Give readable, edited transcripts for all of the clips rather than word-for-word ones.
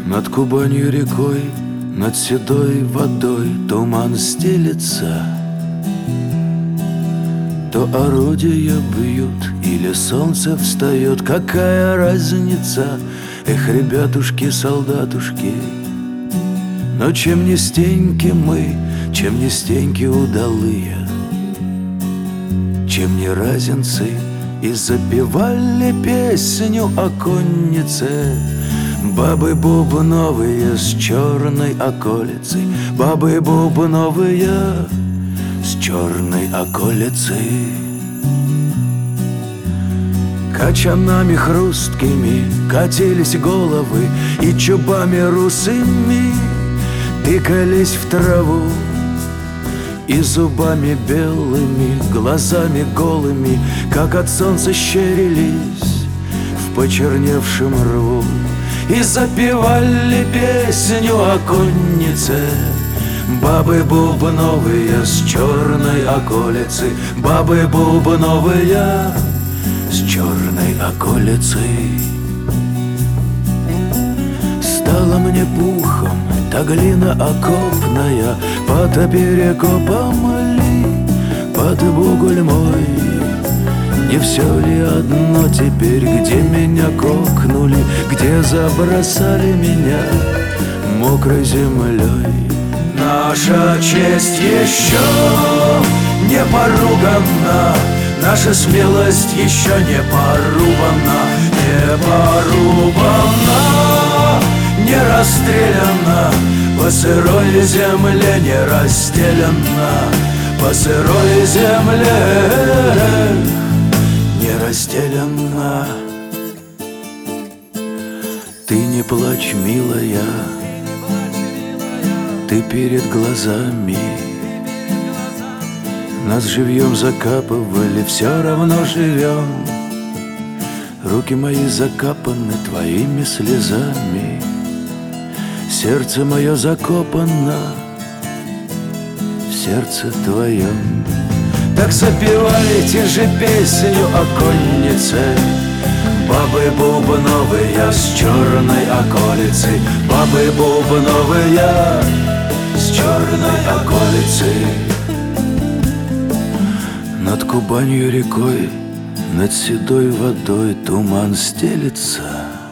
Над Кубанью рекой, над седой водой туман стелется. То орудия бьют или солнце встает, какая разница? Эх, ребятушки, солдатушки, но чем не стеньки мы, чем не стеньки удалые, чем не разинцы, и запевали песню о коннице. Бабы бубновые с черной околицей, бабы бубновые с черной околицей. Качанами хрусткими катились головы, и чубами русыми тыкались в траву, и зубами белыми, глазами голыми, как от солнца щерились в почерневшем рву. И запевали песню о коннице бабы бубновые с черной околицы, бабы бубновые с черной околицей. Стала мне пухом та глина окопная, под перекопом ли, под бугульмой. Не все ли одно теперь, где меня кокнули, где забросали меня мокрой землей? Наша честь еще не поругана, наша смелость еще не порубана, не порубана, не расстреляна, по сырой земле не расстелена, по сырой земле не расстелена. Ты не плачь, милая, ты перед глазами. Нас живьем закапывали, все равно живем. Руки мои закапаны твоими слезами, сердце мое закопано в сердце твоем. Так запевайте же песню о коннице, бабы бубновые с черной околицей, бабы бубновые с черной околицей. Над Кубанью рекой, над седой водой туман стелется.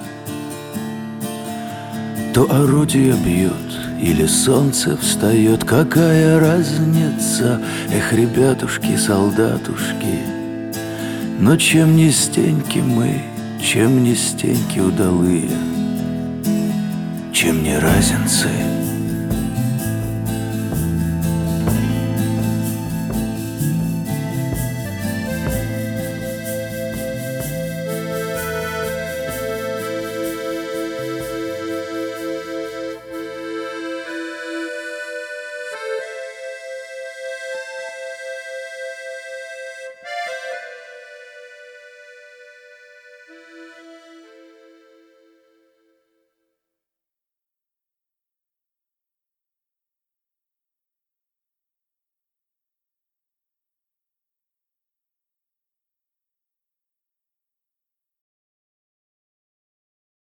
То орудия бьют или солнце встает, какая разница? Эх, ребятушки, солдатушки, но чем не стеньки мы, чем не стеньки удалые, чем не разинцы,